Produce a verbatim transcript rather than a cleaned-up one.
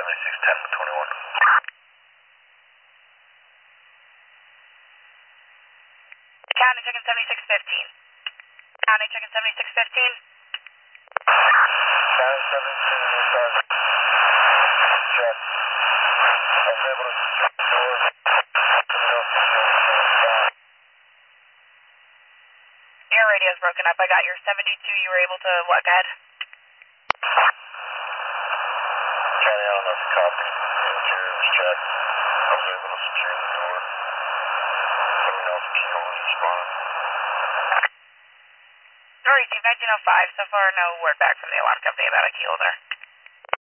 seventy-six ten with twenty-one. County checking seventy-six fifteen. County checking seventy-six fifteen. County seventy-six fifteen, check. I was able to secure the door. Your radio's broken up. I got your seventy-two. You were able to what? Go ahead. County, I don't know if you copied. Interior was checked. I was able to secure the door. Let me know if the kilo was responding. Story Steve, nineteen oh five. So far, no word back from the alarm company about a kilo there.